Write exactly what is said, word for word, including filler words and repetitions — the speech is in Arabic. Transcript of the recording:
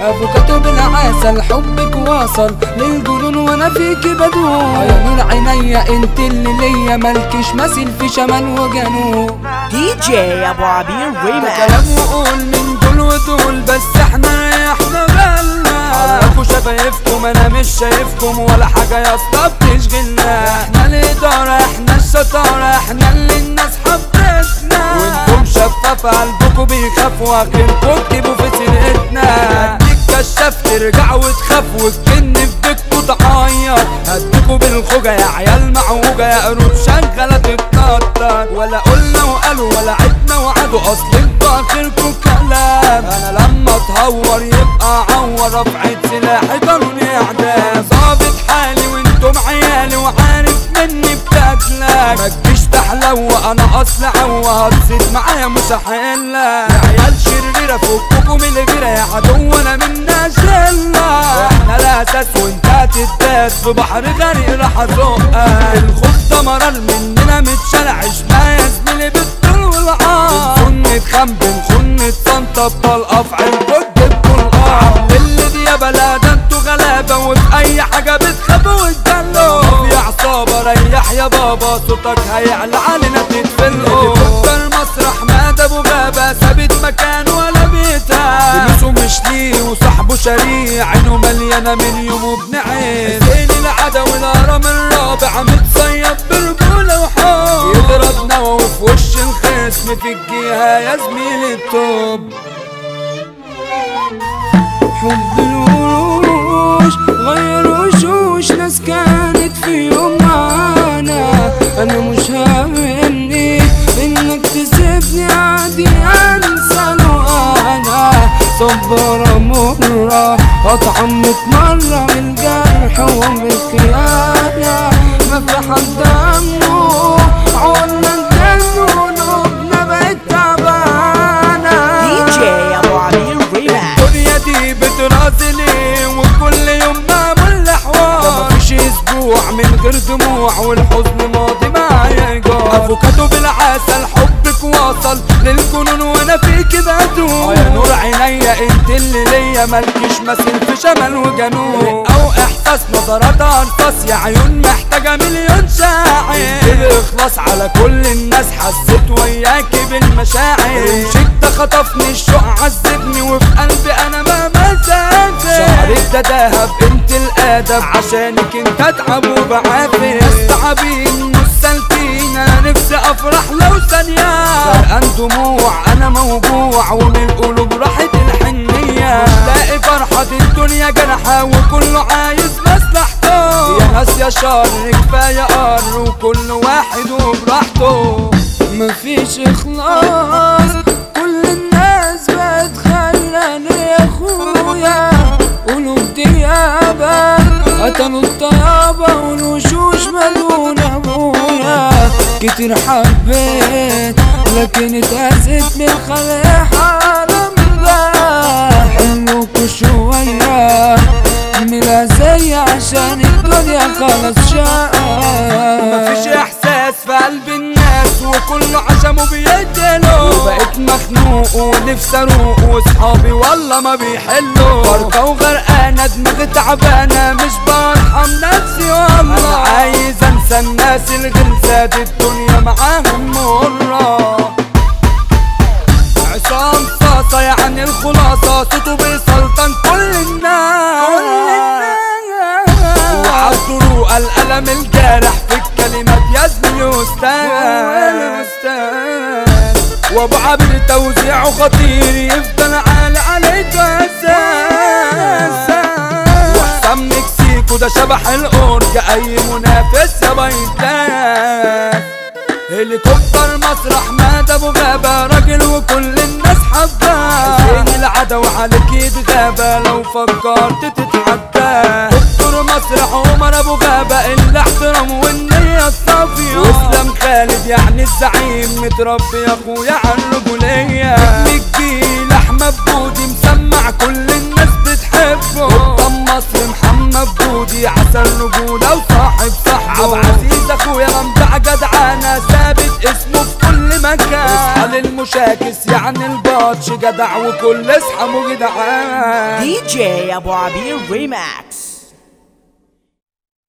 افوكاتو بالعسل حبك واصل للجنون وانا فيك بدون. يا نور عينيا انت اللي ليا مالكش مثيل في شمال وجنوب. دي جي ابو عبير ريماكس. كلام وقول من دول ودول بس احنا ريحنا بالنا. عرفوا شفايفكم انا مش شايفكم ولا حاجه يا اسطى بتشغلنا. احنا الاداره احنا الشطاره احنا اللي الناس حبتنا. وانتم شفاف قلبكم بيخاف واخركم تجيبوا في سرقتنا. كشاف ترجع وتخاف والجن في بيتكوا تعيط. هديكوا بالخوجة يا عيال معوجة يا قرود شغالة تتنطط. ولا قلنا وقالوا ولا عدنا وعدوا اصل انتوا اخركوا كلام. انا لما اتهور يبقى عور رفعة سلاحي قانوني اعدام. ظابط حالي وانتم عيالي وعارف مني بتاكلك. ما تجيش تحلو انا اصل عوة هتصيد معايا مش هحلك. يا عيال شريرة فككوا من الغيرة يا عدو انا منا شلة. احنا الاساس وانت هتداس في بحر غريق راح ازقك. الخوف ده مرار مننا متشلع عشنا يا زميلي بالطول والعار. بنخن نتخم بنخن نتصنطب طلقة في عينكوا تجيبكوا القار. اللي دي يا بلاد انتوا غلابة وفي اي حاجة بتخافوا وتدلوا. في عصابة ريح يا بابا صوتك هيعلى علينا تتفلقوا. اللي المسرح مات ابو غابة ثابت مكانه ولا بيتها. فلوسه مش ليه وصاحبه شريع عينه مليانة من يومه بنعيم. زين العدوي الهرم الرابع متصيب برجولة وحب. يضرب نووي في وش الخصم في الجهة يا زميلي الطب. حب الوروش غير وشوش ناس كانت في يوم معانا. انا مش هاممني انك تسيبني عادي انسى له. انا صبرة مرة اطعم ميت مرة من الجرح ومن الخيانة. ما في حد همه عنا الدم وقلوبنا بقت تعبانة. دي جي ابو عبير ريماكس. الدنيا دي بترازلي وكل يوم بعمل حوار. مفيش اسبوع من غير دموع والحزن ماضي معايا جار. افوكاتو بالعسل حبك واصل للجنون وانا فيك بدون. يا نور عينيا انت اللي ليا مالكش مثيل في شمال وجنوب. او احساس نظرات انفاس يا عيون محتاجه مليون شاعر. انت اخلاص على كل الناس حسيت وياكي بالمشاعر. مشيت خطفني الشوق عذبني وفي قلبي انا ما مسافر. شعرك ده دهب انت الادب عشانك انت اتعب وبعافر. مستعبين مش سالكين انا نفسي افرح لو ثانيه. غرقان دموع انا موجوع ومن القلوب راحت الحنيه. مش لاقي فرحة الدنيا جنحة وكله عايز مصلحته. يا ناس يا شر كفايه قر وكل واحد وبراحته. مفيش اخلاص كل الناس بقت خيرانة يا اخويا. قلوب ديابة قتلوا الطيابة والوشوش ملون ابويا. كتير حبيت لكن اتأذيت من خلق حرام ده. حلوكوا شوية من الأذية عشان الدنيا خلاص شاء. مفيش احساس في قلب الناس وكله عشمه بيقتلوا. وبقيت مخنوق ونفسي اروق واصحابي والله ما بيحلوا. فرقة وغرقانة دماغي تعبانة مش برحم نفسي والله. انا عايز انسى الناس الغلسات الدنيا معاهم مرة. عصام صاصة يعني الخلاصة صوته بيسلطن كل الناس. وعالطرق الألم الجارح في الكلمات يا زميلي أستاذ. وابو عبد توزيعه خطير يفضل عالي عليك اساس. وحسام مكسيكو ده شبح الأورج اي منافس يا بيتاس. هليكوبتر مسرح مات ابو غابة راجل وكل الناس حباه. زين العدوي عليك يتغابى لو فكرت تتحداه. دكتور مسرح عمر ابو غابة الاحترام والنية الصافية. واسلام خالد يعني الزعيم متربي يا اخويا عالرجولية. الجيل احمد بودي مسمع كل الناس بتحبه. قدام مصر محمد بودي عسل رجولة وصاحب صاحبه. عبد العزيز اخويا ممدع جدعانة ثابت اسمه في كل مكان. اصحى للمش شاكس يعني البطش جدع وكل اصحابه جدعان. دي جي ابو عبير ريماكس.